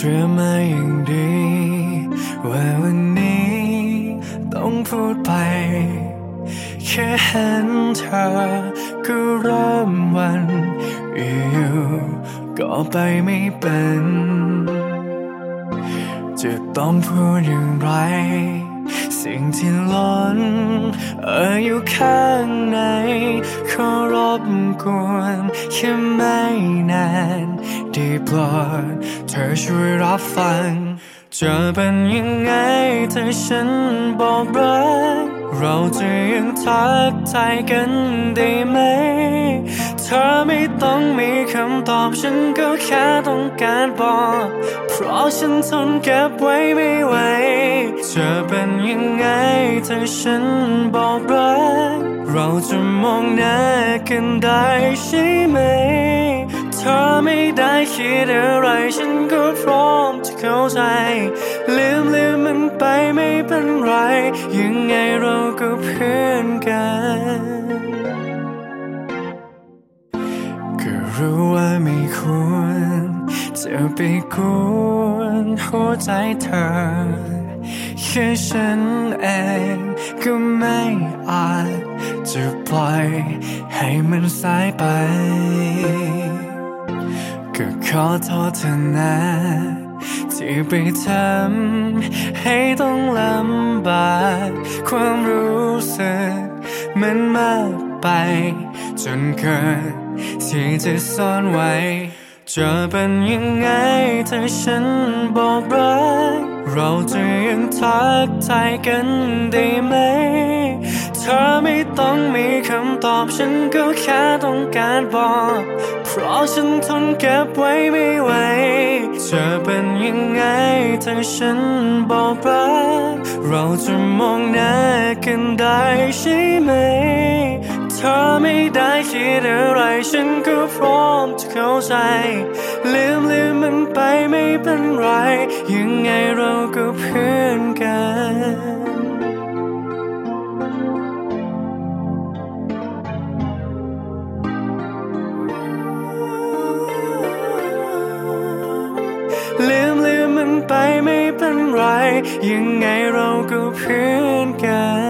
รียมมาอย่างดีว่าวันนี้ต้องพูดไปแค่เห็นเธอก็เริ่มหวันอยู่ก็ไปไม่เป็นจะต้องพูดอย่างไรสิ่งที่ล้นอยู่ข้างในขอรบกวนแค่ไม่นานได้โปรดเธอช่วยรับฟังจะเป็นยังไงถ้าฉันบอกรักเราจะยังทักทายกันได้ไหมเธอไม่ต้องมีคำตอบฉันก็แค่ต้องการบอกเพราะฉันทนเก็บไว้ไม่ไหวจะเป็นยังไงถ้าฉันบอกรักเราจะมองหน้ากันได้ใช่ไหมเธอไม่ได้คิดอะไรฉันก็พร้อมจะเข้าใจลืมมันไปไม่เป็นไรยังไงเราก็เพื่อนกันก็รู้ว่าไม่ควรจะไปกวนหัวใจเธอแค่ฉันเองก็ไม่อาจจะปล่อยให้มันสายไปก็ขอโทษเธอนะที่ไปทำให้ต้องลำบากความรู้สึกมันมากไปจนเกินที่จะซ่อนไว้จะเป็นยังไงถ้าฉันบอกรักเราจะยังทักทายกันได้ไหมเธอไม่ต้องมีคำตอบฉันก็แค่ต้องการบอกเพราะฉันทนเก็บไว้ไม่ไหวจะเป็นยังไงถ้าฉันบอกรักเราจะมองหน้ากันได้ใช่ไหมเธอไม่ได้คิดอะไรฉันก็พร้อมจะเข้าใจลืมมันไปไม่เป็นไรยังไงเราก็เพื่อนกันลืมมันไปไม่เป็นไรยังไงเราก็เพื่อนกัน